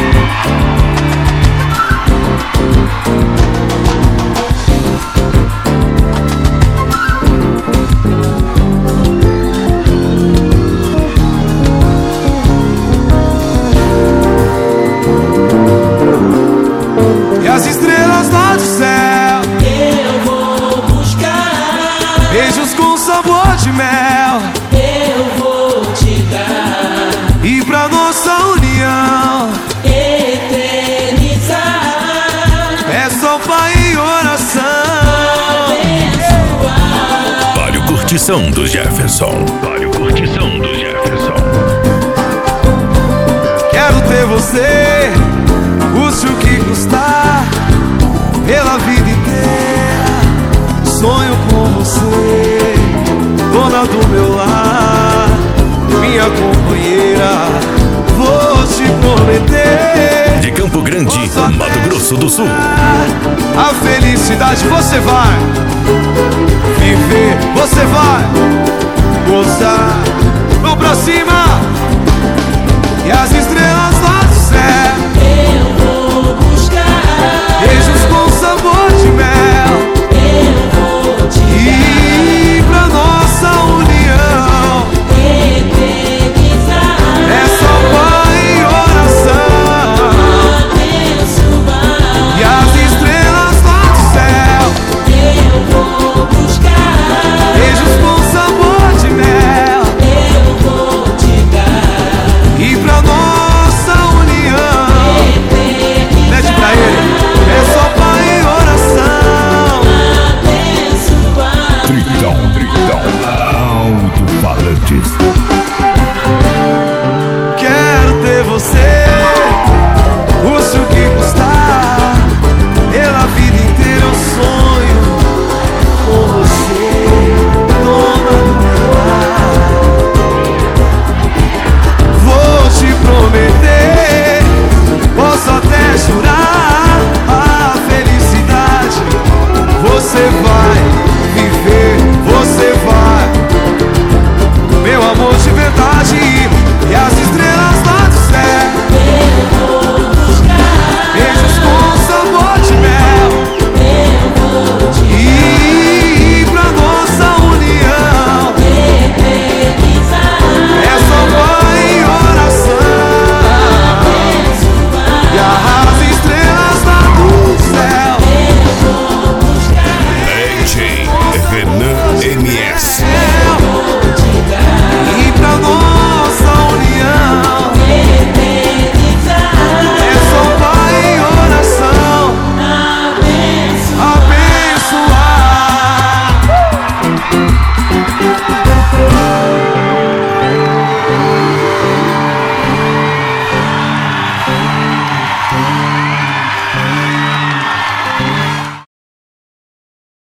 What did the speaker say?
E as estrelas lá do céu eu vou buscar. beijos com sabor de mel Eu vou te dar. e pra nossa união Eternizar. é só fé e oração. Palio Curtição do Jefferson. Palio Curtição do Jefferson. Quero ter você, custe o que custar, pela vida inteira. Sonho com você, dona do meu lar, minha companheira. Vou te prometer, De Campo Grande, Mato Grosso do Sul. a felicidade você vai viver, você vai gozar. Vamos pra cima!